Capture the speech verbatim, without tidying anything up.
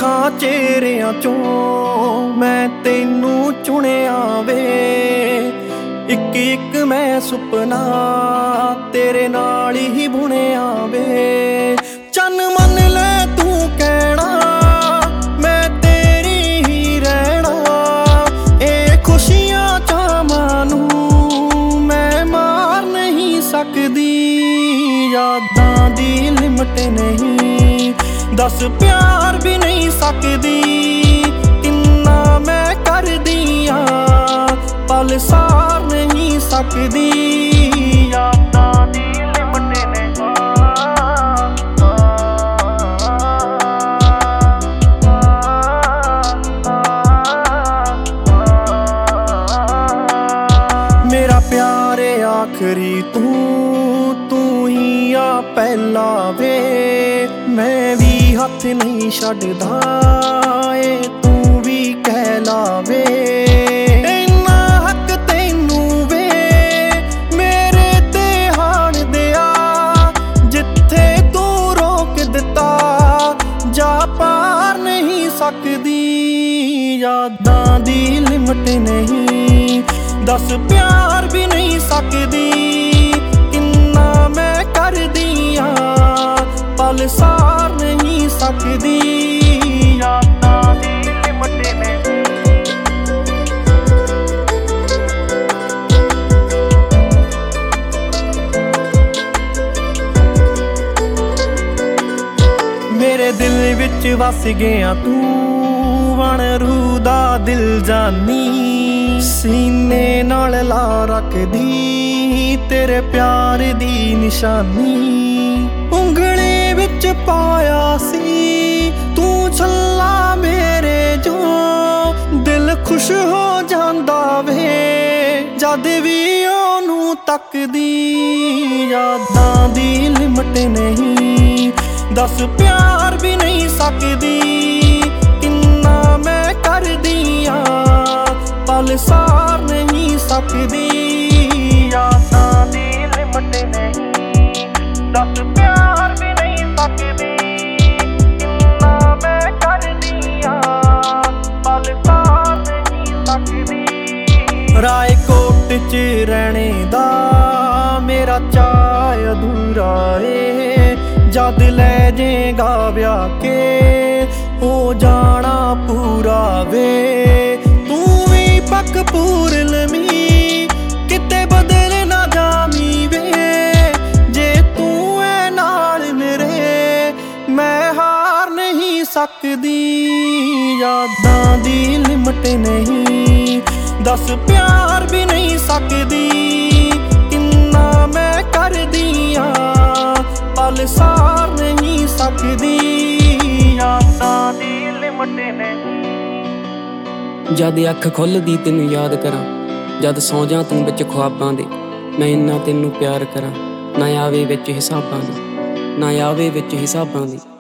ਲੱਖਾਂ ਚਿਹਰਿਆਂ ਚੋਂ ਮੈਂ ਤੈਨੂੰ ਚੁਣਿਆ ਵੇ। ਇੱਕ ਇੱਕ ਮੈਂ ਸੁਪਨਾ ਤੇਰੇ ਨਾਲ ਹੀ ਬੁਣਿਆ ਵੇ। ਚੰਨ ਮੰਨ ਲੈ ਤੂੰ ਕਹਿਣਾ ਮੈਂ ਤੇਰੀ ਹੀ ਰਹਿਣਾ। ਇਹ ਖੁਸ਼ੀਆਂ ਚਾਵਾਂ ਨੂੰ ਮੈਂ ਮਾਰ ਨਹੀਂ ਸਕਦੀ। ਯਾਦਾਂ ਦੀ ਲਿਮਟ ਨਹੀਂ, ਦੱਸ ਪਿਆਰ ਵੀ ਨਹੀਂ ਸਕਦੀ। ਕਿੰਨਾ ਮੈਂ ਕਰਦੀ ਆਂ ਪਲ ਸਾਰ ਨਹੀਂ ਸਕਦੀ। ਯਾਦਾਂ ਦੀ ਲਿਮਟ ਨਹੀਂ, ਮੇਰਾ ਪਿਆਰ ਆਖਰੀ ਤੂੰ, ਤੂੰ ਹੀ ਆ ਪਹਿਲਾ ਵੇ। ਮੈਂ ਵੀ ਹੱਥ ਨਹੀਂ ਛੱਡਦਾ ਏ ਤੂੰ ਵੀ ਕਹਿ ਲਾਵੇ। ਇੰਨਾ ਹੱਕ ਤੈਨੂੰ ਵੇ ਮੇਰੇ ਤੇ ਹਾਣ ਦਿਆ। ਜਿੱਥੇ ਤੂੰ ਰੋਕ ਦਿੱਤਾ ਜਾ ਪਾਰ ਨਹੀਂ ਸਕਦੀ। ਯਾਦਾਂ ਦੀ ਲਿਮਟ ਨਹੀਂ, ਦੱਸ ਪਿਆਰ ਵੀ ਨਹੀਂ ਸਕਦੀ। ਕਿੰਨਾ ਮੈਂ ਕਰਦੀ ਆਂ ਪਲ ਸਾਰ ਨਹੀਂ ਸਕਦੀ। ਯਾਦਾਂ ਦੀ ਲਿਮਟ ਨਹੀਂ, ਮੇਰੇ ਦਿਲ ਵਿੱਚ ਵਸ ਗਿਆ ਤੂੰ ਵਣ ਰੂਹ ਦਾ ਦਿਲ ਜਾਨੀ। ਸੀਨੇ ਨਾਲ ਲਾ ਰੱਖਦੀ ਤੇਰੇ ਪਿਆਰ ਦੀ ਨਿਸ਼ਾਨੀ। ਉਂਗਲੀ ਵਿੱਚ ਪਾਇਆ ਸੀ ਤੂੰ ਛੱਲਾ ਮੇਰੇ ਜੋ। ਦਿਲ ਖੁਸ਼ ਹੋ ਜਾਂਦਾ ਵੇ ਜਦ ਵੀ ਉਹਨੂੰ ਤੱਕਦੀ। ਯਾਦਾਂ ਦੀ ਲਿਮਟ ਨਹੀਂ, ਦੱਸ ਪਿਆਰ ਵੀ ਨਹੀਂ ਸਕਦੀ। ਕਿੰਨਾ ਮੈਂ ਕਰਦੀ ਆਂ ਪਲ ਸਾਰ ਨਹੀਂ ਸਕਦੀ। ਯਾਦਾਂ ਦੀ ਲਿਮਟ ਨਹੀਂ, ਦੱਸ ਪਿਆਰ ਵੀ ਨਹੀਂ ਸਕਦੀ। ਕਿੰਨਾ ਮੈਂ ਕਰਦੀ ਆਂ ਪਲ ਸਾਰ ਨਹੀਂ ਸਕਦੀ। ਰਾਏਕੋਟ ਚ ਰਹਿਣੇ ਦਾ ਮੇਰਾ ਚਾਅ ਅਧੂਰਾ ਏ। ਜਦ ਲੈ ਜੇਗਾ ਵਿਆਹ ਕੇ ਹੋ ਜਾਣਾ ਪੂਰਾ ਵੇ। ਤੂੰ ਵੀ ਪੱਕ ਪੂਰਨਮੀ ਕਿਤੇ ਬਦਲ ਨਾ ਜਾਵੀਂ ਵੇ। ਜੇ ਤੂੰ ਐ ਨਾਲ ਮੇਰੇ ਮੈਂ ਹਾਰ ਨਹੀਂ ਸਕਦੀ। ਯਾਦਾਂ ਦੀ ਲਿਮਟ ਨਹੀਂ, ਦੱਸ ਪਿਆਰ ਵੀ ਨਹੀਂ ਸਕਦੀ। ਕਿੰਨਾ ਮੈਂ ਕਰਦੀ ਆਂ ਪਲ ਸਾਰ ਨਹੀਂ ਸਕਦੀ। ਯਾਦਾਂ ਦੀ ਲਿਮਟ ਨਹੀਂ, ਜਦ ਅੱਖ ਖੁੱਲਦੀ ਤੈਨੂੰ ਯਾਦ ਕਰਾਂ, ਜਦ ਸੌਂ ਜਾਂ ਤੂੰ ਵਿੱਚ ਖ਼ੁਆਬਾਂ ਦੇ। ਮੈਂ ਇੰਨਾ ਤੈਨੂੰ ਪਿਆਰ ਕਰਾਂ, ਨਾ ਆਵੇ ਵਿੱਚ ਹਿਸਾਬਾਂ ਦੀ, ਨਾ ਆਵੇ ਵਿੱਚ ਹਿਸਾਬਾਂ ਦੀ।